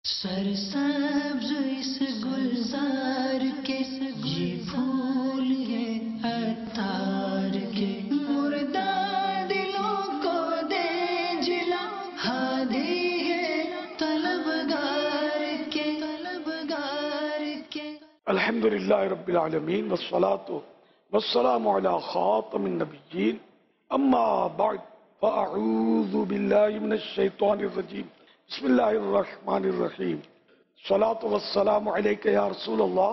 سرسبز اس گلزار کے یہ پھول ہے عطار کے، مردہ دلوں کو دے جلا، ہادی ہے طلبگار کے۔ الحمدللہ رب العالمین والصلاة والسلام علی خاتم النبیین، اما بعد فاعوذ باللہ من الشیطان الرجیم، بسم اللہ الرحمن الرحیم، الصلاة والسلام علیک یا رسول اللہ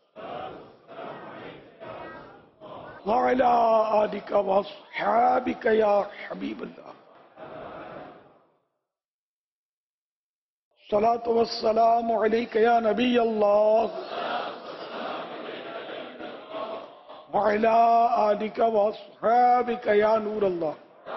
وعلی آلک واصحابک یا حبیب اللہ، الصلاة والسلام علیک یا نبی اللہ وعلی آلک واصحابک یا نور اللہ۔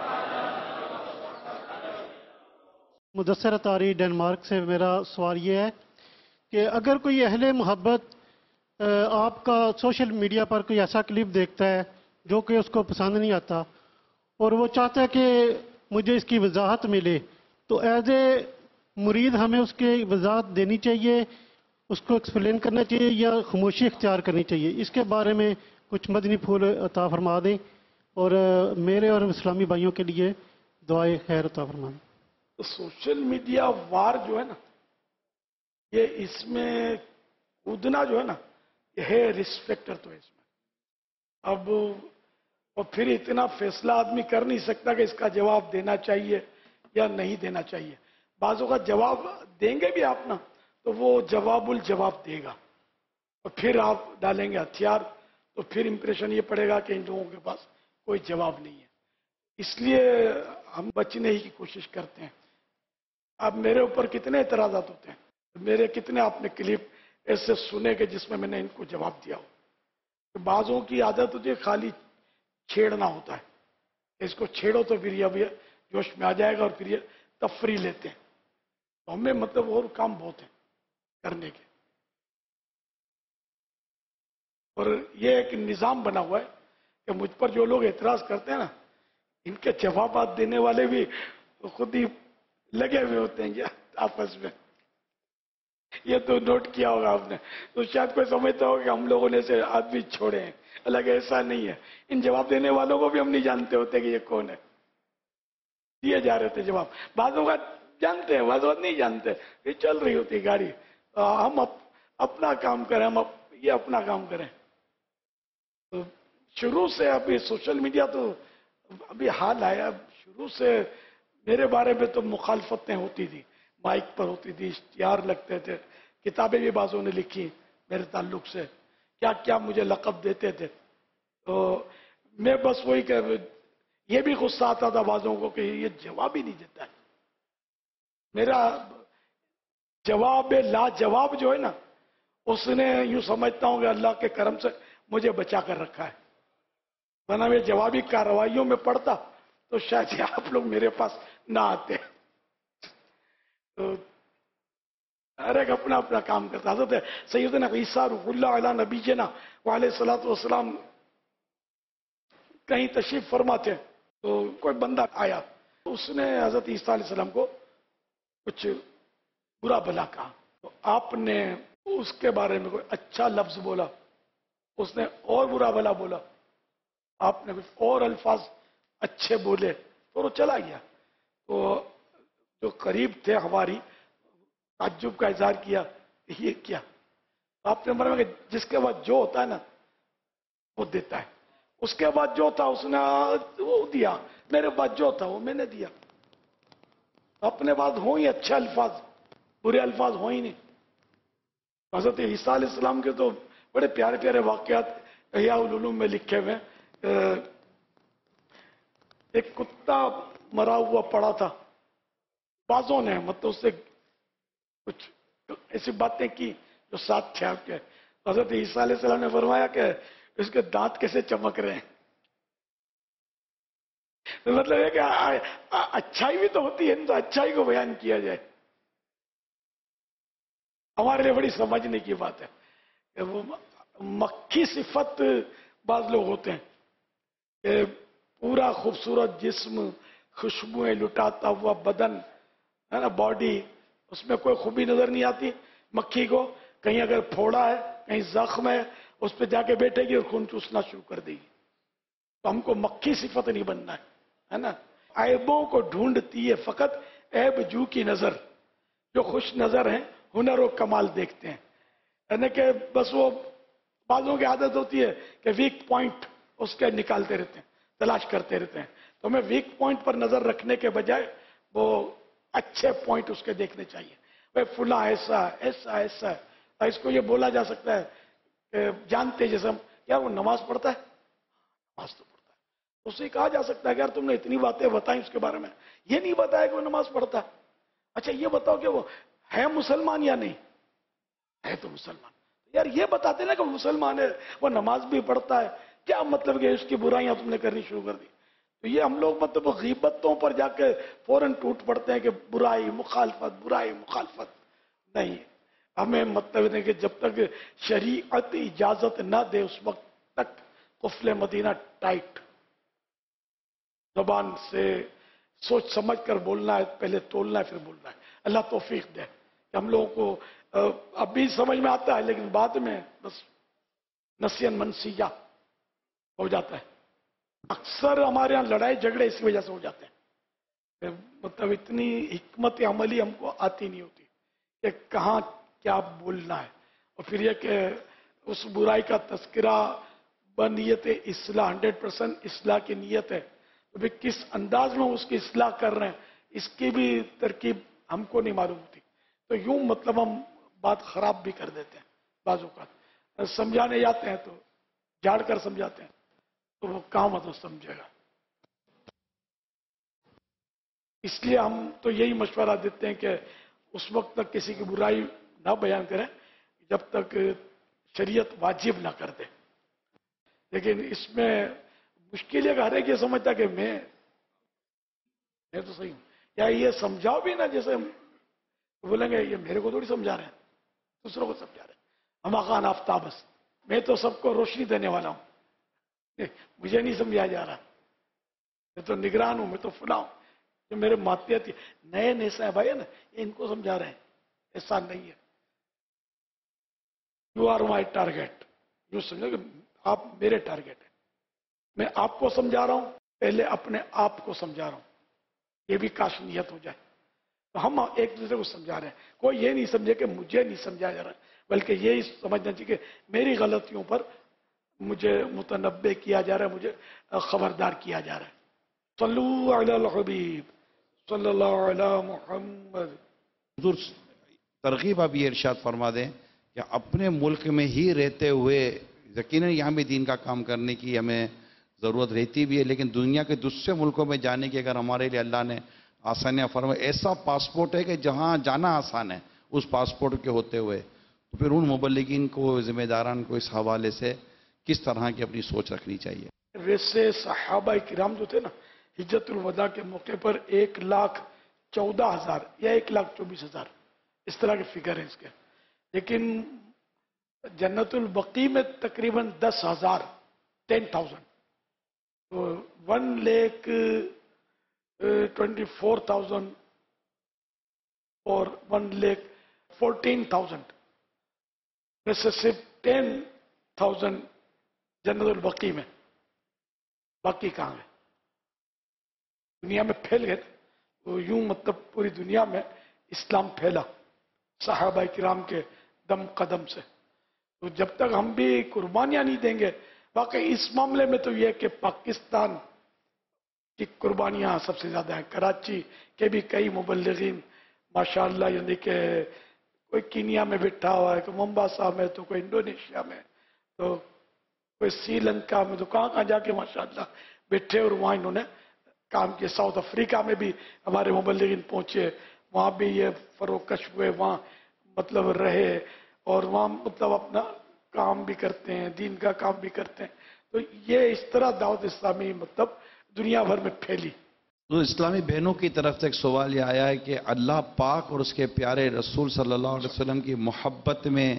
مدثر اطاری ڈنمارک سے میرا سوال یہ ہے کہ اگر کوئی اہل محبت آپ کا سوشل میڈیا پر کوئی ایسا کلپ دیکھتا ہے جو کہ اس کو پسند نہیں آتا اور وہ چاہتا ہے کہ مجھے اس کی وضاحت ملے، تو ایز اے مرید ہمیں اس کی وضاحت دینی چاہیے، اس کو ایکسپلین کرنا چاہیے یا خاموشی اختیار کرنی چاہیے؟ اس کے بارے میں کچھ مدنی پھول عطا فرما دیں اور میرے اور اسلامی بھائیوں کے لیے دعائے خیر عطا فرما دیں۔ سوشل میڈیا وار جو ہے نا، یہ اس میں کودنا جو ہے نا، یہ ہے رسپیکٹر تو اس میں اب اور پھر اتنا فیصلہ آدمی کر نہیں سکتا کہ اس کا جواب دینا چاہیے یا نہیں دینا چاہیے۔ بعضوں کا جواب دیں گے بھی آپ نا تو وہ جواب الجواب دے گا اور پھر آپ ڈالیں گے ہتھیار، تو پھر امپریشن یہ پڑے گا کہ ان لوگوں کے پاس کوئی جواب نہیں ہے۔ اس لیے ہم بچنے ہی کی کوشش کرتے ہیں۔ اب میرے اوپر کتنے اعتراضات ہوتے ہیں، میرے کتنے آپ نے کلپ ایسے سنے کہ جس میں نے ان کو جواب دیا ہو۔ بعضوں کی عادت ہوتی ہے خالی چھیڑنا ہوتا ہے، اس کو چھیڑو تو پھر یہ جوش میں آ جائے گا اور پھر یہ تفریح لیتے ہیں۔ تو ہمیں مطلب اور کام بہت ہیں کرنے کے، اور یہ ایک نظام بنا ہوا ہے کہ مجھ پر جو لوگ اعتراض کرتے ہیں نا، ان کے جوابات دینے والے بھی خود ہی لگے ہوئے ہوتے ہیں آپس میں۔ یہ تو نوٹ کیا ہوگا آپ نے، تو شاید کوئی سمجھتا ہوگا کہ ہم لوگوں نے سے آدمی چھوڑے ہیں، حالانکہ ایسا نہیں ہے۔ ان جواب دینے والوں کو بھی ہم نہیں جانتے ہوتے کہ یہ کون ہے، دیے جا رہے تھے جواب۔ بعضوں کا جانتے ہیں، بعضوں نہیں جانتے، یہ چل رہی ہوتی گاڑی، ہم اپنا کام کریں، ہم یہ اپنا کام کریں۔ تو شروع سے ابھی سوشل میڈیا تو ابھی حال آیا، شروع سے میرے بارے میں تو مخالفتیں ہوتی تھی، مائک پر ہوتی تھی، اشتہار لگتے تھے، کتابیں بھی بعضوں نے لکھی میرے تعلق سے، کیا کیا مجھے لقب دیتے تھے۔ تو میں بس وہی کہ یہ بھی غصہ آتا تھا بعضوں کو کہ یہ جواب ہی نہیں دیتا ہے۔ میرا جواب لا جواب جو ہے نا، اس نے یوں سمجھتا ہوں کہ اللہ کے کرم سے مجھے بچا کر رکھا ہے، ورنہ میں جوابی کارروائیوں میں پڑتا تو شاید آپ لوگ میرے پاس نہ آتے۔ تو ہر ایک اپنا اپنا کام کرتا۔ حضرت سیدنا عیسیٰ روح اللہ علیہ نبینا وعلیہ الصلوۃ والسلام کہیں تشریف فرما تھے، تو کوئی بندہ آیا، اس نے حضرت عیسیٰ علیہ السلام کو کچھ برا بھلا کہا، تو آپ نے اس کے بارے میں کوئی اچھا لفظ بولا، اس نے اور برا بھلا بولا، آپ نے کچھ اور الفاظ اچھے بولے، تو وہ چلا گیا۔ تو جو قریب تھے ہماری تعجب کا اظہار کیا، یہ کیا؟ آپ نے فرمایا کہ جس کے بعد جو ہوتا ہے نا وہ دیتا ہے، اس کے بعد جو تھا اس نے وہ دیا، میرے بعد جو تھا وہ میں نے دیا۔ اپنے بعد ہوں ہی اچھے الفاظ، برے الفاظ ہوں ہی نہیں۔ حضرت عیسیٰ علیہ السلام کے تو بڑے پیارے پیارے واقعات احیاء العلوم میں لکھے ہوئے۔ ایک کتا مرا ہوا پڑا تھا، بعضوں نے مطلب اس سے کچھ ایسی باتیں کی جو ساتھ تھے آپ کے۔ حضرت عیسیٰ علیہ السلام نے فرمایا کہ اس کے دانت کیسے چمک رہے ہیں، مطلب ہے کہ اچھائی بھی تو ہوتی ہے، تو اچھائی کو بیان کیا جائے۔ ہمارے لیے بڑی سمجھنے کی بات ہے کہ وہ مکھی صفت بعض لوگ ہوتے ہیں کہ پورا خوبصورت جسم، خوشبوئیں لٹاتا ہوا بدن ہے نا، باڈی، اس میں کوئی خوبی نظر نہیں آتی مکھی کو. کہیں اگر پھوڑا ہے, کہیں زخم ہے, اس پہ جا کے بیٹھے گی اور خون چوسنا شروع کر دے گی. تو ہم کو مکھی صفت نہیں بننا ہے نا. عیبوں کو ڈھونڈتی ہے فقط عیب جو کی نظر. جو خوش نظر ہیں ہنر و کمال دیکھتے ہیں. یعنی کہ بس وہ بعضوں کی عادت ہوتی ہے کہ ویک پوائنٹ اس کے نکالتے رہتے ہیں, تلاش کرتے رہتے ہیں. تو ہمیں ویک پوائنٹ پر نظر رکھنے کے بجائے وہ اچھے پوائنٹ اس کے دیکھنے چاہیے. وہ فلاں ایسا ایسا ایسا ہے. اس کو یہ بولا جا سکتا ہے کہ جانتے جیسے ہم, کیا وہ نماز پڑھتا ہے؟ نماز تو پڑھتا ہے. اسے کہا جا سکتا ہے کہ یار تم نے اتنی باتیں بتائیں اس کے بارے میں, یہ نہیں بتایا کہ وہ نماز پڑھتا ہے. اچھا یہ بتاؤ کہ وہ ہے مسلمان یا نہیں ہے. تو مسلمان, یار یہ بتاتے نا کہ وہ مسلمان ہے, وہ نماز بھی پڑھتا ہے, کیا مطلب کہ اس کی برائیاں تم نے کرنی شروع کر دی. تو یہ ہم لوگ مطلب غیبتوں پر جا کے فوراً ٹوٹ پڑتے ہیں کہ برائی مخالفت برائی مخالفت. نہیں, ہمیں مطلب ہے کہ جب تک شریعت اجازت نہ دے اس وقت تک قفل مدینہ ٹائٹ. زبان سے سوچ سمجھ کر بولنا ہے, پہلے تولنا ہے پھر بولنا ہے. اللہ توفیق دے کہ ہم لوگوں کو اب بھی سمجھ میں آتا ہے لیکن بعد میں بس نسین منسیہ ہو جاتا ہے. اکثر ہمارے ہاں لڑائی جھگڑے اسی وجہ سے ہو جاتے ہیں. مطلب اتنی حکمت عملی ہم کو آتی نہیں ہوتی کہ کہاں کیا بولنا ہے. اور پھر یہ کہ اس برائی کا تذکرہ بنیت اصلاح 100% اصلاح کی نیت ہے. تو پھر کس انداز میں اس کی اصلاح کر رہے ہیں اس کی بھی ترکیب ہم کو نہیں معلوم ہوتی. تو یوں مطلب ہم بات خراب بھی کر دیتے ہیں. بعض اوقات سمجھانے جاتے ہیں تو جھاڑ کر سمجھاتے ہیں تو وہ کہاں مطلب سمجھے گا. اس لیے ہم تو یہی مشورہ دیتے ہیں کہ اس وقت تک کسی کی برائی نہ بیان کریں جب تک شریعت واجب نہ کر دے. لیکن اس میں مشکل ہے کہ ہر ایک یہ سمجھتا کہ میں تو صحیح ہوں, یا یہ سمجھاؤ بھی نا جیسے بولیں گے یہ میرے کو تھوڑی سمجھا رہے ہیں, دوسروں کو سمجھا رہے ہیں. ہما خان آفتابس, میں تو سب کو روشنی دینے والا ہوں, مجھے نہیں سمجھایا جا رہا, میں تو نگران ہوں, میں تو فلاں ہوں. جو میرے ماتحتی نئے نئے صاحب بھائی نا یہ ان کو سمجھا رہے ہیں, ایسا نہیں ہے. یو آر مائی ٹارگیٹ, یوں سمجھو کہ آپ میرے ٹارگیٹ ہیں. میں آپ کو سمجھا رہا ہوں, پہلے اپنے آپ کو سمجھا رہا ہوں. یہ بھی کاش نیت ہو جائے. تو ہم ایک دوسرے کو سمجھا رہے ہیں. کوئی یہ نہیں سمجھے کہ مجھے نہیں سمجھایا جا رہا ہے, بلکہ یہی سمجھنا چاہیے کہ میری غلطیوں پر مجھے متنبع کیا جا رہا ہے, مجھے خبردار کیا جا رہا ہے. صلو علی الحبیب صلی اللہ علی محمد. حضور ترغیب اب یہ ارشاد فرما دیں کہ اپنے ملک میں ہی رہتے ہوئے یقیناً یہاں بھی دین کا کام کرنے کی ہمیں ضرورت رہتی بھی ہے, لیکن دنیا کے دوسرے ملکوں میں جانے کی اگر ہمارے لیے اللہ نے آسانیاں فرمائے, ایسا پاسپورٹ ہے کہ جہاں جانا آسان ہے اس پاسپورٹ کے ہوتے ہوئے, تو پھر ان مبلغین کو ذمہ داران کو اس حوالے سے کس طرح کی اپنی سوچ رکھنی چاہیے. ویسے صحابہ کرام جو تھے نا حجت الوداع کے موقع پر 1,14,000 یا 1,24,000 اس طرح کے فگر ہیں اس کے, لیکن جنت البقیع میں تقریباً 10,000 تو 1,24,000 اور 1,14,000 میں سے صرف 10,000 جنت البقیع میں, باقی کہاں ہے؟ دنیا میں پھیل گئے. تو یوں مطلب پوری دنیا میں اسلام پھیلا صحابہ کرام کے دم قدم سے. تو جب تک ہم بھی قربانیاں نہیں دیں گے, واقعی اس معاملے میں تو یہ کہ پاکستان کی قربانیاں سب سے زیادہ ہیں. کراچی کے بھی کئی مبلغین ماشاءاللہ یعنی کہ کوئی کینیا میں بیٹھا ہوا ہے, کوئی ممباسا میں, تو کوئی انڈونیشیا میں, تو کوئی سری لنکا میں, تو کہاں کہاں جا کے ماشاءاللہ بیٹھے اور وہاں انہوں نے کام کیا. ساؤتھ افریقہ میں بھی ہمارے مبلغین پہنچے, وہاں بھی یہ فروغ کشف ہوئے, وہاں مطلب رہے اور وہاں مطلب اپنا کام بھی کرتے ہیں, دین کا کام بھی کرتے ہیں. تو یہ اس طرح دعوت اسلامی مطلب دنیا بھر میں پھیلی. تو اسلامی بہنوں کی طرف سے ایک سوال یہ آیا ہے کہ اللہ پاک اور اس کے پیارے رسول صلی اللہ علیہ وسلم کی محبت میں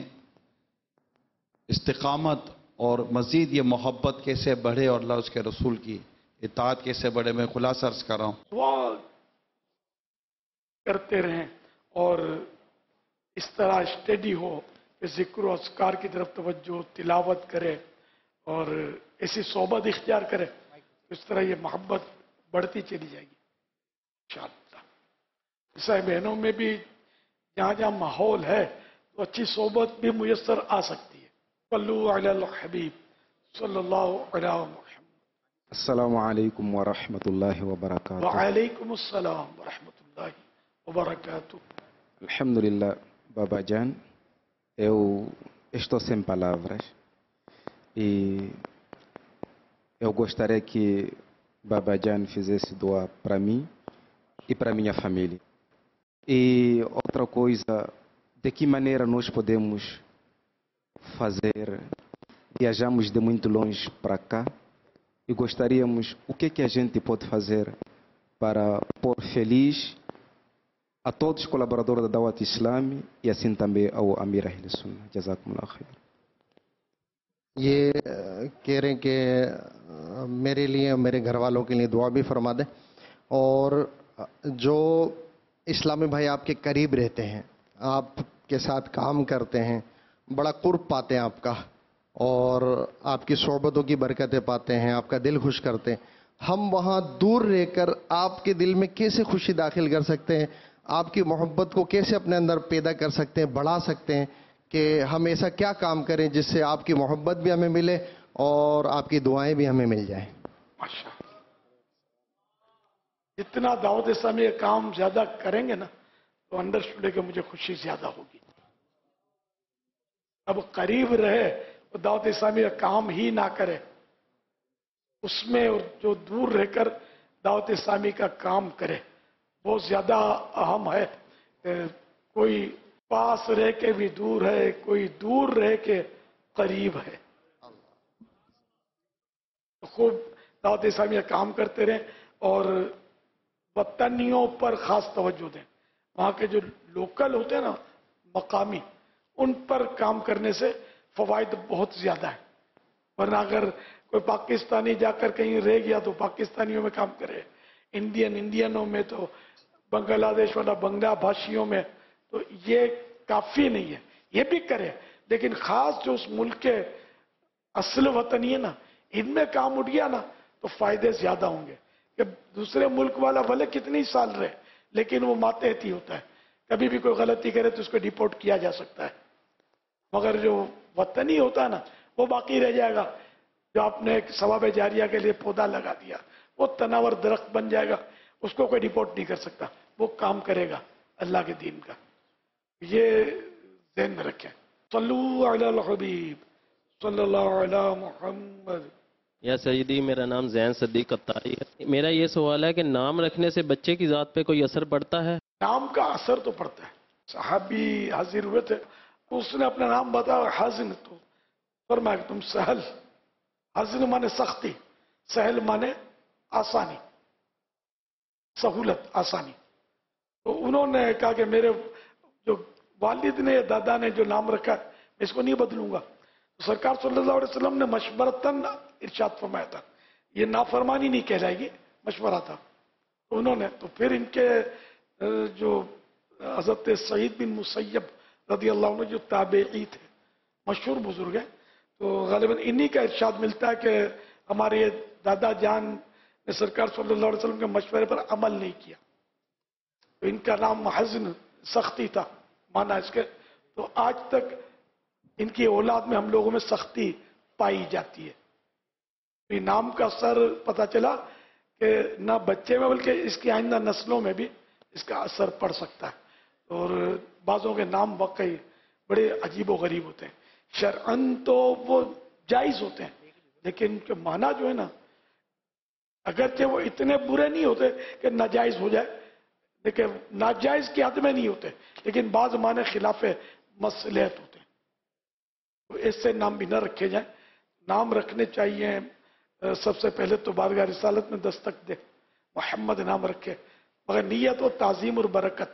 استقامت اور مزید یہ محبت کیسے بڑھے اور اللہ اس کے رسول کی اطاعت کیسے بڑھے. میں خلاصہ عرض کر رہا ہوں. دعا کرتے رہیں اور اس طرح اسٹڈی ہو کہ ذکر و اذکار کی طرف توجہ، تلاوت کرے اور ایسی صحبت اختیار کرے، اس طرح یہ محبت بڑھتی چلی جائے گی انشاءاللہ۔ عیسائی بہنوں میں بھی جہاں جہاں ماحول ہے تو اچھی صحبت بھی میسر آ سکتی ہے۔ صلو علی الحبیب صلی اللہ علیہ محمد۔ السلام علیکم ورحمۃ اللہ وبرکاتہ۔ وعلیکم السلام ورحمۃ اللہ وبرکاتہ۔ Alhamdulillah, Baba Jan, eu estou sem palavras e eu gostaria que Baba Jan fizesse dua para mim e para minha família. E outra coisa, de que maneira nós podemos fazer? Viajamos de muito longe para cá e gostaríamos, o que a gente pode fazer para pôr feliz a todos os colaboradores da Dawat Islami e assim também ao Amir Ahl Sunnah. Jazakumullah khair. یہ کہہ رہے ہیں کہ میرے لیے اور میرے گھر والوں کے لیے دعا بھی فرما دیں، اور جو اسلامی بھائی آپ کے قریب رہتے ہیں، آپ کے ساتھ کام کرتے ہیں، بڑا قرب پاتے ہیں آپ کا، اور آپ کی صحبتوں کی برکتیں پاتے ہیں، آپ کا دل خوش کرتے ہیں، ہم وہاں دور رہ کر آپ کے دل میں کیسے خوشی داخل کر سکتے ہیں، آپ کی محبت کو کیسے اپنے اندر پیدا کر سکتے ہیں، بڑھا سکتے ہیں، کہ ہم ایسا کیا کام کریں جس سے آپ کی محبت بھی ہمیں ملے اور آپ کی دعائیں بھی ہمیں مل جائیں؟ ماشاء اللہ، جتنا دعوت اسلامی کا کام زیادہ کریں گے نا تو انڈرسٹوڈ ہے کہ مجھے خوشی زیادہ ہوگی۔ اب قریب رہے وہ دعوت اسلامی کا کام ہی نہ کرے، اس میں جو دور رہ کر دعوت اسلامی کا کام کرے بہت زیادہ اہم ہے۔ کوئی پاس رہ کے بھی دور ہے، کوئی دور رہ کے قریب ہے۔ خوب دعوت اسلامی کا کام کرتے رہیں اور وطنیوں پر خاص توجہ دیں۔ وہاں کے جو لوکل ہوتے ہیں نا، مقامی، ان پر کام کرنے سے فوائد بہت زیادہ ہیں۔ ورنہ اگر کوئی پاکستانی جا کر کہیں رہ گیا تو پاکستانیوں میں کام کرے، انڈینوں میں تو بنگلہ دیش والا بنگلہ بھاشیوں میں، تو یہ کافی نہیں ہے۔ یہ بھی کرے لیکن خاص جو اس ملک کے اصل وطنی ہے نا، ان میں کام اٹھ گیا نا تو فائدے زیادہ ہوں گے۔ کہ دوسرے ملک والا بھلے کتنی سال رہے لیکن وہ ماتحتی ہوتا ہے، کبھی بھی کوئی غلطی کرے تو اس کو ڈیپورٹ کیا جا سکتا ہے، مگر جو وطنی ہوتا ہے نا وہ باقی رہ جائے گا۔ جو آپ نے ایک ثواب جاریہ کے لیے پودا لگا دیا وہ تناور درخت بن جائے گا، اس کو کوئی ڈیپورٹ نہیں کر سکتا، وہ کام کرے گا اللہ کے دین کا۔ یہ ذہن میں رکھیں۔ صلو علی الحبیب صلی اللہ علی محمد۔ یا سیدی، میرا نام زین صدیق اتاری ہے۔ میرا یہ سوال ہے کہ نام رکھنے سے بچے کی ذات پہ کوئی اثر پڑتا ہے؟ نام کا اثر تو پڑتا ہے۔ صحابی حاضر ہوئے تھے، اس نے اپنا نام بتایا حزن، تو فرمایا کہ تم سہل، حزن مانے سختی، سہل مانے آسانی، سہولت، آسانی۔ تو انہوں نے کہا کہ میرے جو والد نے دادا نے جو نام رکھا ہے میں اس کو نہیں بدلوں گا۔ تو سرکار صلی اللہ علیہ وسلم نے مشورتاً ارشاد فرمایا تھا، یہ نافرمانی نہیں کہلائے گی، مشورہ تھا۔ تو انہوں نے تو پھر ان کے جو حضرت سعید بن مسیب رضی اللہ عنہ جو تابعی تھے، مشہور بزرگ ہیں، تو غالباً انہی کا ارشاد ملتا ہے کہ ہمارے دادا جان نے سرکار صلی اللہ علیہ وسلم کے مشورے پر عمل نہیں کیا، تو ان کا نام حزن، سختی تھا مانا اس کے۔ تو آج تک ان کی اولاد میں ہم لوگوں میں سختی پائی جاتی ہے۔ یہ نام کا اثر پتہ چلا کہ نہ بچے میں بلکہ اس کی آئندہ نسلوں میں بھی اس کا اثر پڑ سکتا ہے۔ اور بعضوں کے نام واقعی بڑے عجیب و غریب ہوتے ہیں، شرعاً تو وہ جائز ہوتے ہیں لیکن جو معنی جو ہے نا، اگرچہ وہ اتنے برے نہیں ہوتے کہ ناجائز ہو جائے، لیکن ناجائز کی حد میں نہیں ہوتے، لیکن بعض معنی خلاف مصلحت ہوتے ہیں، تو ایسے نام بھی نہ رکھے جائیں۔ نام رکھنے چاہیے، سب سے پہلے تو بارگاہ رسالت میں دستک دے، محمد نام رکھے، مگر نیت و تعظیم اور برکت۔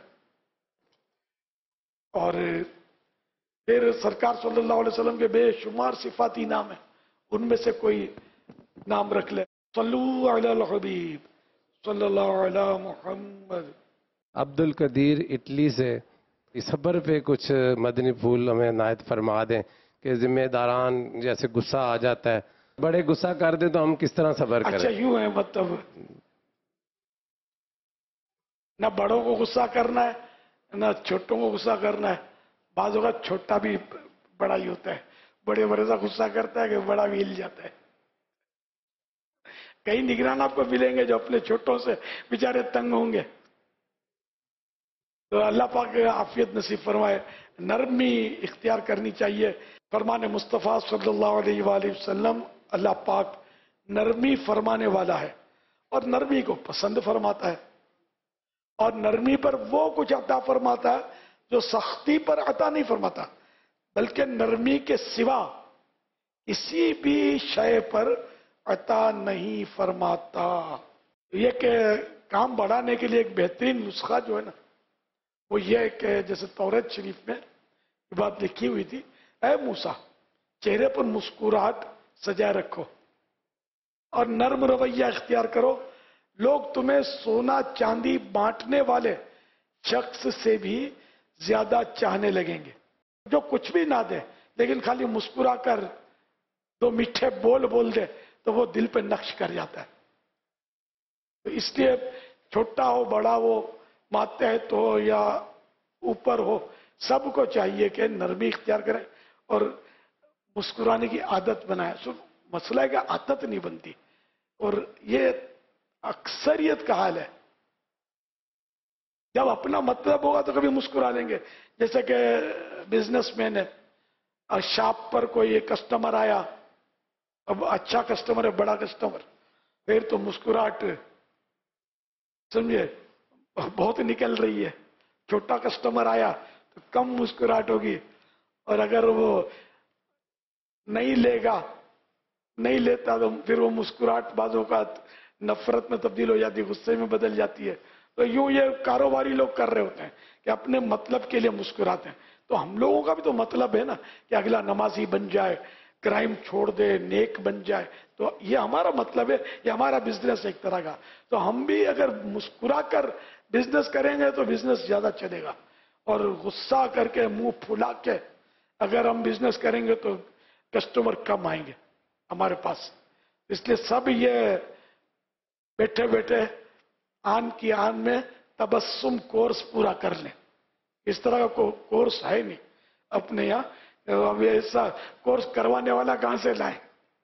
اور پھر سرکار صلی اللہ علیہ وسلم کے بے شمار صفاتی نام ہیں، ان میں سے کوئی نام رکھ لے۔ صلو علی الحبیب صلی اللہ علی محمد۔ عبد القدیر اٹلی سے، صبر پہ کچھ مدنی پھول ہمیں عنایت فرما دیں کہ ذمہ داران جیسے غصہ آ جاتا ہے، بڑے غصہ کر دیں تو ہم کس طرح صبر کریں؟ اچھا یوں ہے، مطلب نہ بڑوں کو غصہ کرنا ہے نہ چھوٹوں کو غصہ کرنا ہے. بعض اوقات چھوٹا بھی بڑا ہی ہوتا ہے، بڑے بڑے سے غصہ کرتا ہے کہ بڑا بھی ہل جاتا ہے. کئی نگران آپ کو ملیں گے جو اپنے چھوٹوں سے بیچارے تنگ ہوں گے. تو اللہ پاک عافیت نصیب فرمائے. نرمی اختیار کرنی چاہیے. فرمان مصطفیٰ صلی اللہ علیہ وآلہ وسلم، اللہ پاک نرمی فرمانے والا ہے اور نرمی کو پسند فرماتا ہے، اور نرمی پر وہ کچھ عطا فرماتا ہے جو سختی پر عطا نہیں فرماتا، بلکہ نرمی کے سوا کسی بھی شے پر عطا نہیں فرماتا. یہ کہ کام بڑھانے کے لیے ایک بہترین نسخہ جو ہے نا، وہ یہ ہے کہ جیسے توریت شریف میں یہ بات لکھی ہوئی تھی، اے موسیٰ چہرے پر مسکراہٹ سجائے رکھو اور نرم رویہ اختیار کرو، لوگ تمہیں سونا چاندی بانٹنے والے شخص سے بھی زیادہ چاہنے لگیں گے. جو کچھ بھی نہ دے لیکن خالی مسکرا کر دو میٹھے بول دے تو وہ دل پہ نقش کر جاتا ہے. تو اس لیے چھوٹا ہو بڑا ہو، ماتحت ہو یا اوپر ہو، سب کو چاہیے کہ نرمی اختیار کریں اور مسکرانے کی عادت بنائیں. مسئلہ ہے کہ عادت نہیں بنتی، اور یہ اکثریت کا حال ہے. جب اپنا مطلب ہوگا تو کبھی مسکرا لیں گے. جیسے کہ بزنس مین ہے اور شاپ پر کوئی کسٹمر آیا، اب اچھا کسٹمر ہے، بڑا کسٹمر، پھر تو مسکراہٹ سمجھے بہت نکل رہی ہے. چھوٹا کسٹمر آیا تو کم مسکراہٹ ہوگی، اور اگر وہ نہیں لیتا تو پھر وہ مسکراہٹ بعض اوقات نفرت میں تبدیل ہو جاتی ہے، غصے میں بدل جاتی ہے. تو یوں یہ کاروباری لوگ کر رہے ہوتے ہیں کہ اپنے مطلب کے لیے مسکراتے ہیں. تو ہم لوگوں کا بھی تو مطلب ہے نا کہ اگلا نمازی بن جائے، کرائم چھوڑ دے، نیک بن جائے. تو یہ ہمارا مطلب ہے، یہ ہمارا بزنس ہے ایک طرح کا. تو ہم بھی اگر مسکرا کر بزنس کریں گے تو بزنس زیادہ چلے گا، اور غصہ کر کے منہ پھلا کے اگر ہم بزنس کریں گے تو کسٹمر کم آئیں گے ہمارے پاس. اس لیے سب یہ بیٹھے بیٹھے آن کی آن میں تبسم کورس پورا کر لیں. اس طرح کا کورس ہے نہیں اپنے یہاں. اب ایسا کورس کروانے والا کہاں سے لائیں؟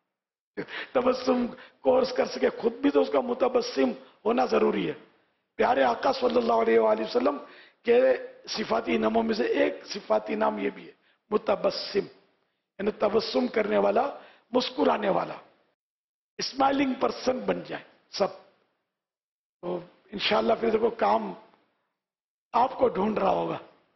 تبسم کورس کر سکے خود بھی تو اس کا متبسم ہونا ضروری ہے. پیارے آقا صلی اللہ علیہ وآلہ وسلم کے صفاتی ناموں میں سے ایک صفاتی نام یہ بھی ہے، متبسم، یعنی تبسم کرنے والا، مسکرانے والا، اسمائلنگ پرسن بن جائیں سب. تو انشاءاللہ پھر دیکھو کام آپ کو ڈھونڈ رہا ہوگا.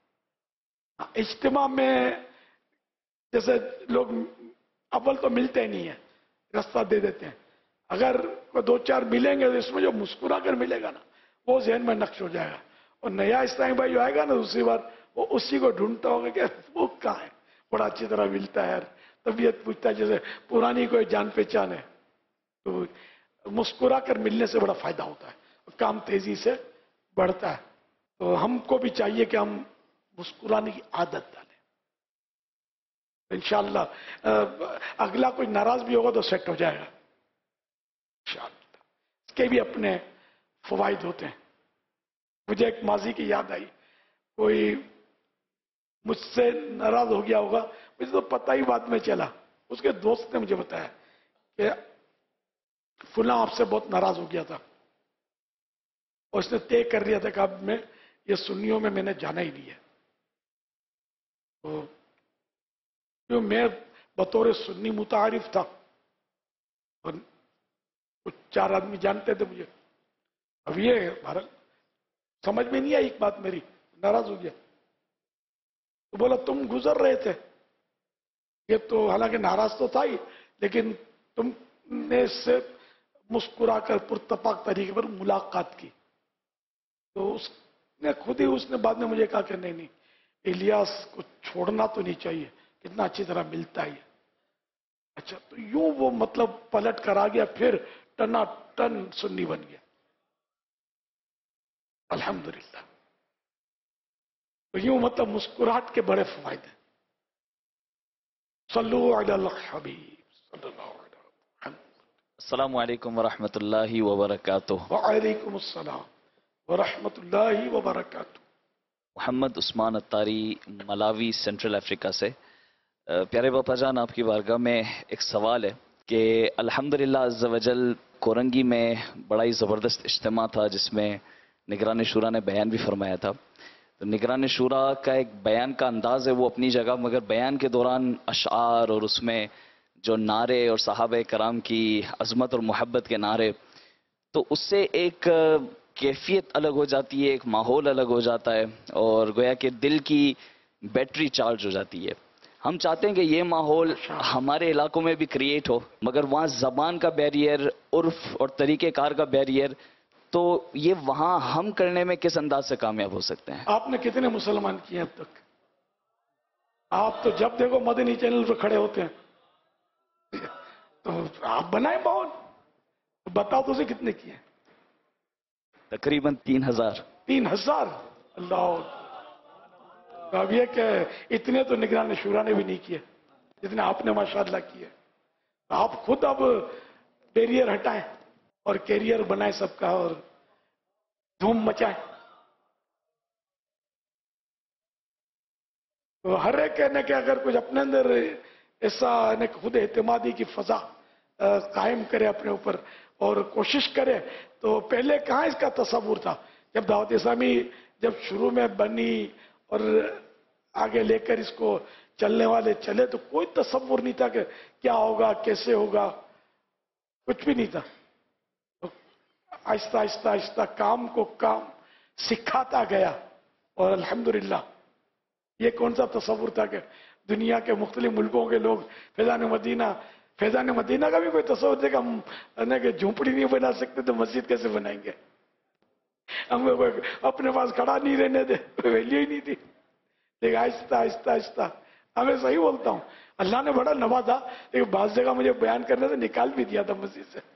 اجتماع میں جیسے لوگ اول تو ملتے ہی نہیں ہیں، راستہ دے دیتے ہیں. اگر کوئی دو چار ملیں گے تو اس میں جو مسکرا کر ملے گا نا وہ ذہن میں نقش ہو جائے گا. اور نیا اسلامی بھائی جو آئے گا نا دوسری بار، وہ اسی کو ڈھونڈتا ہوگا کہ وہ کہاں ہے، بڑا اچھی طرح ملتا ہے، طبیعت پوچھتا ہے جیسے پرانی کوئی جان پہچان ہے. تو مسکرا کر ملنے سے بڑا فائدہ ہوتا ہے، کام تیزی سے بڑھتا ہے. تو ہم کو بھی چاہیے کہ ہم مسکرانے کی عادت ڈالیں. انشاءاللہ اگلا کوئی ناراض بھی ہوگا تو سیٹ ہو جائے گا انشاءاللہ. اس کے بھی اپنے فوائد ہوتے ہیں. مجھے ایک ماضی کی یاد آئی، کوئی مجھ سے ناراض ہو گیا ہوگا، مجھے تو پتہ ہی بعد میں چلا. اس کے دوست نے مجھے بتایا کہ فلاں آپ سے بہت ناراض ہو گیا تھا، اور اس نے طے کر لیا تھا کہ اب میں یہ سنیوں میں نے جانا ہی نہیں ہے. تو میں بطور سنی متعارف تھا اور کچھ چار آدمی جانتے تھے مجھے. اب یہ سمجھ میں نہیں آئی ایک بات میری، ناراض ہو گیا. تو بولا تم گزر رہے تھے، یہ تو حالانکہ ناراض تو تھا ہی، لیکن تم نے اس سے مسکرا کر پرتپاک طریقے پر ملاقات کی. تو اس نے خود ہی اس نے بعد میں مجھے کہا کہ نہیں الیاس کو چھوڑنا تو نہیں چاہیے، کتنا اچھی طرح ملتا ہے. اچھا تو یوں وہ مطلب پلٹ کر آ گیا، پھر ٹنا ٹن سنی بن گیا الحمدللہ. تو یوں مطلب مسکراہٹ کے بڑے فوائد ہیں. صلو علی الحبیب صلی اللہ علیہ وسلم. السلام علیکم ورحمۃ اللہ وبرکاتہ. وعلیکم السلام ورحمۃ اللہ وبرکاتہ. محمد عثمان اتاری، ملاوی، سینٹرل افریقہ سے. پیارے باپا جان، آپ کی بارگاہ میں ایک سوال ہے کہ الحمدللہ عز وجل کورنگی میں بڑا ہی زبردست اجتماع تھا جس میں نگران شورا نے بیان بھی فرمایا تھا. تو نگران شورا کا ایک بیان کا انداز ہے وہ اپنی جگہ، مگر بیان کے دوران اشعار اور اس میں جو نعرے اور صحابہ کرام کی عظمت اور محبت کے نعرے، تو اس سے ایک کیفیت الگ ہو جاتی ہے، ایک ماحول الگ ہو جاتا ہے اور گویا کہ دل کی بیٹری چارج ہو جاتی ہے. ہم چاہتے ہیں کہ یہ ماحول ہمارے علاقوں میں بھی کریٹ ہو، مگر وہاں زبان کا بیریئر، عرف اور طریقہ کار کا بیریئر، تو یہ وہاں ہم کرنے میں کس انداز سے کامیاب ہو سکتے ہیں؟ آپ نے کتنے مسلمان کیے اب تک؟ آپ تو جب دیکھو مدنی چینل پہ کھڑے ہوتے ہیں. تو آپ بنائیں ماحول. بتاؤ تو اسے کتنے کیے؟ تقریباً 3000. 3000. اللہ. اب یہ کہ اتنے تو نگران شورا نے بھی نہیں کیے جتنے آپ نے ماشاءاللہ کیے. آپ خود اب بیریئر ہٹائیں اور کیریئر بنائیں سب کا اور دھوم مچائیں. تو ہر ایک کہنے کہ اگر کچھ اپنے اندر ایسا خود اعتمادی کی فضا قائم کرے اپنے اوپر اور کوشش کرے. تو پہلے کہاں اس کا تصور تھا؟ جب دعوت اسلامی جب شروع میں بنی اور آگے لے کر اس کو چلنے والے چلے تو کوئی تصور نہیں تھا کہ کیا ہوگا، کیسے ہوگا، کچھ بھی نہیں تھا. تو آہستہ آہستہ آہستہ کام کو کام سکھاتا گیا اور الحمدللہ. یہ کون سا تصور تھا کہ دنیا کے مختلف ملکوں کے لوگ فیضان مدینہ کا بھی کوئی تصور تھا کہ ہم کہ جھونپڑی نہیں بنا سکتے تو مسجد کیسے بنائیں گے؟ ہم اپنے پاس کھڑا نہیں رہنے دے، ویلیو ہی نہیں تھی. لیکن آہستہ آہستہ آہستہ ہمیں صحیح بولتا ہوں، اللہ نے بڑا نوازا. لیکن بعض جگہ مجھے بیان کرنے سے نکال بھی دیا تھا مسجد سے.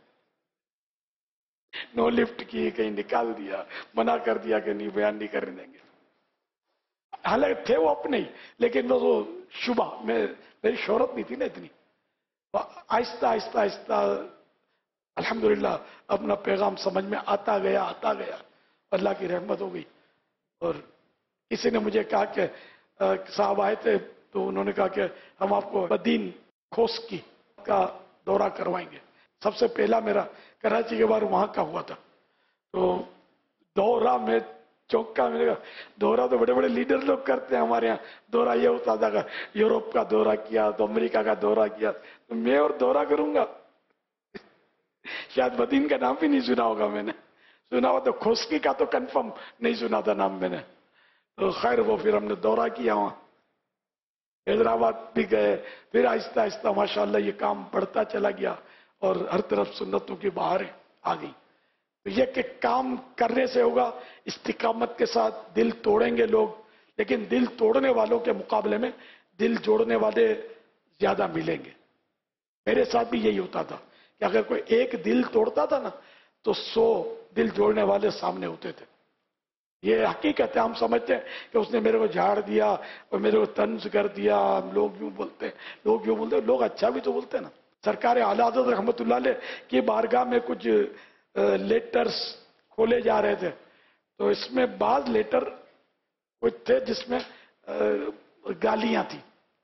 نو لفٹ کی، کہیں نکال دیا، منع کر دیا کہ نہیں بیان نہیں کرنے دیں گے. حالانکہ تھے وہ اپنے ہی، لیکن وہ شبہ میری شہرت نہیں تھی نا اتنی. آہستہ آہستہ آہستہ الحمدللہ اپنا پیغام سمجھ میں آتا گیا. اللہ کی رحمت ہو گئی. اور کسی نے مجھے کہا کہ صاحب آئے تھے تو انہوں نے کہا کہ ہم آپ کو بدین خوسکی کا دورہ کروائیں گے. سب سے پہلا میرا کراچی کے بعد وہاں کا ہوا تھا. تو دورہ میں چوکا میں نے کہا دورہ تو بڑے بڑے لیڈر لوگ کرتے ہیں، ہمارے یہاں دورہ یہ ہوتا تھا کہ یوروپ کا دورہ کیا تو امریکہ کا دورہ کیا، تو میں اور دورہ کروں گا؟ شاید بدین کا نام بھی نہیں سنا ہوگا. میں نے سنا ہوا تو خوسکی کا تو کنفرم نہیں سنا تھا نام میں نے. تو خیر وہ پھر ہم نے دورہ کیا، وہاں حیدرآباد بھی گئے. پھر آہستہ آہستہ ماشاءاللہ یہ کام بڑھتا چلا گیا اور ہر طرف سنتوں کی بہاریں آ گئی. تو یہ کہ کام کرنے سے ہوگا، استقامت کے ساتھ. دل توڑیں گے لوگ، لیکن دل توڑنے والوں کے مقابلے میں دل جوڑنے والے زیادہ ملیں گے. میرے ساتھ بھی یہی ہوتا تھا کہ اگر کوئی ایک دل توڑتا تھا نا تو 100 دل جوڑنے والے سامنے ہوتے تھے. یہ حقیقت ہے. ہم سمجھتے ہیں کہ اس نے میرے کو جھاڑ دیا اور میرے کو طنز کر دیا. لوگ یوں بولتے ہیں، لوگ اچھا بھی تو بولتے ہیں نا. سرکار اعلیٰ حضرت رحمت اللہ علیہ کی بارگاہ میں کچھ لیٹرز کھولے جا رہے تھے، تو اس میں بعض لیٹر کچھ تھے جس میں گالیاں تھیں.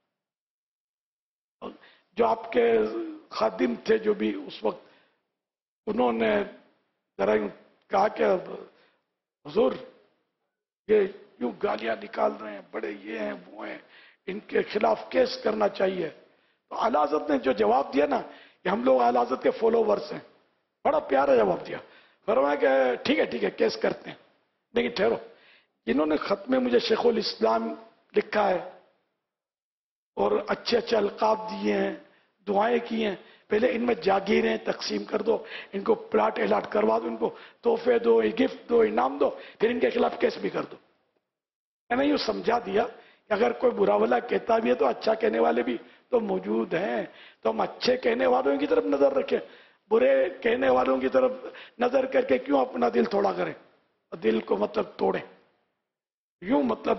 جو آپ کے خادم تھے جو بھی اس وقت، انہوں نے ذرا کہا کہ حضور یہ یوں گالیاں نکال رہے ہیں، بڑے یہ ہیں وہ ہیں، ان کے خلاف کیس کرنا چاہیے. تو اعلیٰ حضرت نے جو جواب دیا نا، کہ ہم لوگ اعلیٰ حضرت کے فالوورز ہیں، بڑا پیارا جواب دیا. فرمایا کہ ٹھیک ہے کیس کرتے ہیں، لیکن ٹھہرو، انہوں نے خط میں مجھے شیخ الاسلام لکھا ہے اور اچھے اچھے القاب دیے ہیں، دعائیں کی ہیں. پہلے ان میں جاگیریں تقسیم کر دو، ان کو پلاٹ الاٹ کروا دو، ان کو تحفے دو، گفٹ دو، انعام دو، پھر ان کے خلاف کیس بھی کر دو. میں نے یوں سمجھا دیا کہ اگر کوئی برا بھلا کہتا بھی ہے تو اچھا کہنے والے بھی تو موجود ہیں. تو ہم اچھے کہنے والوں کی طرف نظر رکھیں، برے کہنے والوں کی طرف نظر کر کے کیوں اپنا دل تھوڑا کریں، دل کو مطلب توڑیں. یوں مطلب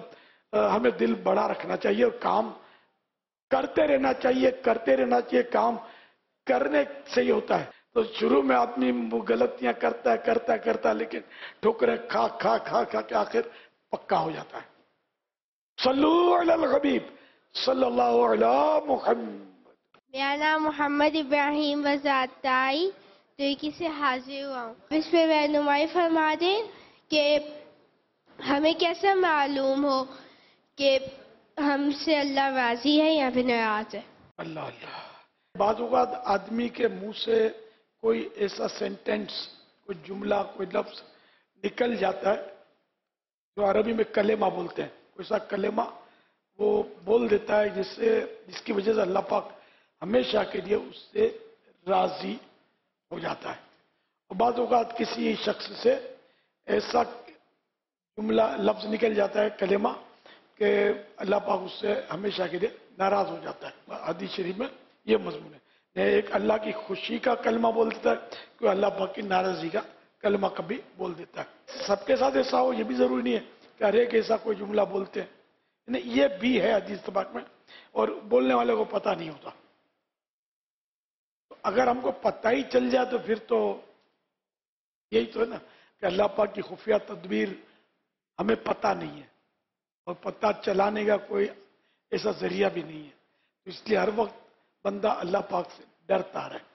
ہمیں دل بڑا رکھنا چاہیے اور کام کرتے رہنا چاہیے. کام کرنے سے ہی ہوتا ہے. تو شروع میں آدمی غلطیاں کرتا ہے لیکن ٹھوکریں کھا کے آخر پکا ہو جاتا ہے. صلو علی الحبیب صلی اللہ علی محمد. میرا نام محمد ابراہیم وزاتائی ترکی سے حاضر ہوا ہوں. اس پہ رہنمائی فرما دیں کہ ہمیں کیسے معلوم ہو کہ ہم سے اللہ راضی ہے یا پھر ناراض ہے. اللہ بعض اوقات آدمی کے منہ سے کوئی ایسا سینٹینس، کوئی جملہ، کوئی لفظ نکل جاتا ہے جو عربی میں کلمہ بولتے ہیں. کوئی سا کلمہ وہ بول دیتا ہے جس کی وجہ سے اللہ پاک ہمیشہ کے لیے اس سے راضی ہو جاتا ہے. اور بعض اوقات کسی شخص سے ایسا جملہ لفظ نکل جاتا ہے، کلمہ، کہ اللہ پاک اس سے ہمیشہ کے لیے ناراض ہو جاتا ہے. حدیث شریف میں یہ مضمون ہے. ایک اللہ کی خوشی کا کلمہ بول دیتا ہے، کوئی اللہ پاک کی ناراضی کا کلمہ کبھی بول دیتا ہے. سب کے ساتھ ایسا ہو یہ بھی ضروری نہیں ہے کہ ہر ایک ایسا کوئی جملہ بولتے ہیں. یہ بھی ہے حدیث پاک میں اور بولنے والے کو پتہ نہیں ہوتا. اگر ہم کو پتہ ہی چل جائے تو پھر تو یہی تو ہے نا کہ اللہ پاک کی خفیہ تدبیر ہمیں پتہ نہیں ہے اور پتہ چلانے کا کوئی ایسا ذریعہ بھی نہیں ہے. اس لیے ہر وقت بندہ اللہ پاک سے ڈرتا رہے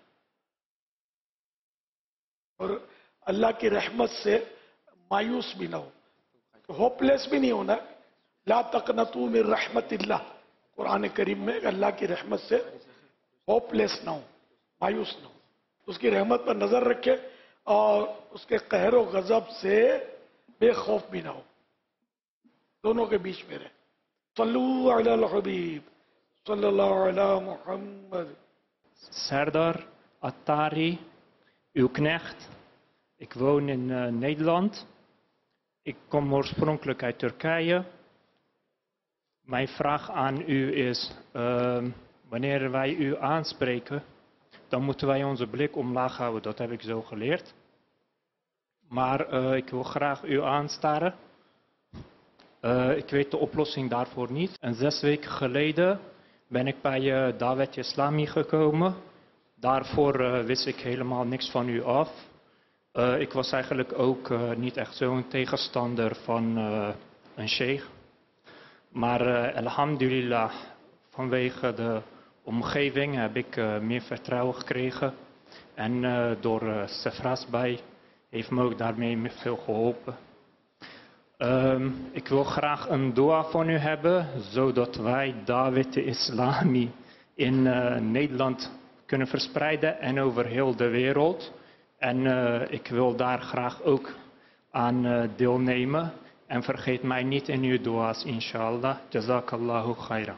اور اللہ کی رحمت سے مایوس بھی نہ ہو، ہوپ لیس بھی نہیں ہونا. لا تقنطوا من رحمت اللہ، قرآن کریم میں اللہ کی رحمت سے ہوپ لیس نہ ہو، مایوس نہ ہو. اس کی رحمت پر نظر رکھے اور اس کے قہر و غضب سے بے خوف بھی نہ ہو، دونوں کے بیچ میں رہے. صلو علی الحبیب صلی اللہ علی محمد. Serdar Attari, uw knecht. Ik woon in Nederland. Ik kom oorspronkelijk uit Turkije. Mijn vraag aan u is, wanneer wij u aanspreken, dan moeten wij onze blik omlaag houden. Dat heb ik zo geleerd. Maar ik wil graag u aanstaren. Ik weet de oplossing daarvoor niet. En 6 weken geleden ben ik bij Dawet Islami gekomen. Daarvoor wist ik helemaal niks van u af. Ik was eigenlijk ook niet echt zo'n tegenstander van een sheikh. Maar alhamdulillah, vanwege de omgeving heb ik meer vertrouwen gekregen. En door Sefras bij heeft me ook daarmee veel geholpen. Ik wil graag een dua van u hebben, zodat wij Dawet Islami in Nederland kunnen verspreiden en over heel de wereld. En ik wil daar graag ook aan deelnemen. En vergeet mij niet in uw dua's, inshallah. Jazakallahu khairan.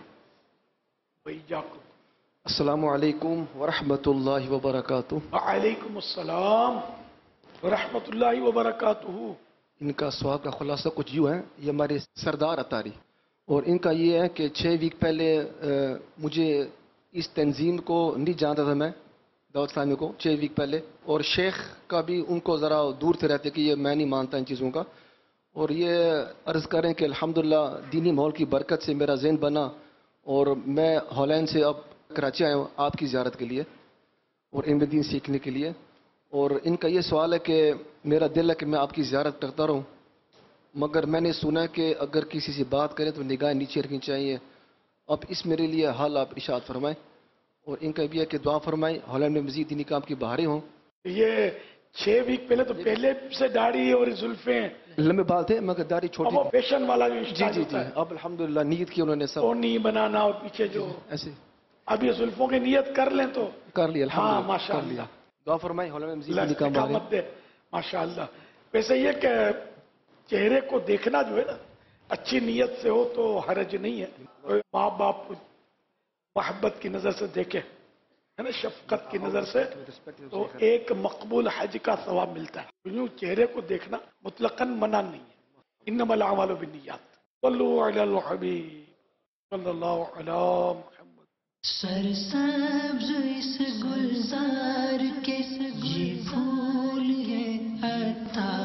Assalamu alaikum wa rahmatullahi wa barakatuh. Wa alaikum assalam wa rahmatullahi wa barakatuh. ان کا سوال کا خلاصہ کچھ یوں ہے. یہ ہمارے سردار اطاری اور ان کا یہ ہے کہ 6 ویک پہلے مجھے اس تنظیم کو نہیں جانتا تھا میں، دعوت اسلامی کو 6 ویک پہلے، اور شیخ کا بھی ان کو ذرا دور سے رہتے کہ یہ میں نہیں مانتا ان چیزوں کا. اور یہ عرض کریں کہ الحمدللہ دینی ماحول کی برکت سے میرا ذہن بنا اور میں ہالینڈ سے اب کراچی آیا ہوں آپ کی زیارت کے لیے اور علم دین سیکھنے کے لیے. اور ان کا یہ سوال ہے کہ میرا دل ہے کہ میں آپ کی زیارت کرتا رہوں، مگر میں نے سنا کہ اگر کسی سے بات کریں تو نگاہیں نیچے رکھنی چاہیے. اب اس میرے لیے حل آپ ارشاد فرمائیں. اور ان کا بھی ہے کہ دعا فرمائیں ہالینڈ میں مزید دینی کام کی بہاریں ہوں. یہ 6 ویک پہلے تو پہلے سے داڑھی اور زلفیں لمبے بال تھے مگر داڑھی چھوٹی تھی. فیشن والا جو جی جی جی اب الحمدللہ نیت کی انہوں نے سب نہیں بنانا اور پیچھے جو ایسے اب یہ زلفوں کی نیت کر لیں تو کر لیا الحمدللہ ماشاء اللہ. دعا فرمائیں ہالینڈ میں مزید دینی کام بہاریں. ماشاء اللہ. ویسے یہ کہ چہرے کو دیکھنا جو ہے نا اچھی نیت سے ہو تو حرج نہیں ہے. ماں باپ محبت کی نظر سے دیکھے ہے نا، شفقت کی نظر سے، تو ایک مقبول حج کا ثواب ملتا ہے. یوں چہرے کو دیکھنا مطلقاً منع نہیں ہے. انما الاعمال بالنیات. صلوا علی الحبیب صلی اللہ علی محمد. سرسبز اس گلزار کے یہ پھول ہے عطار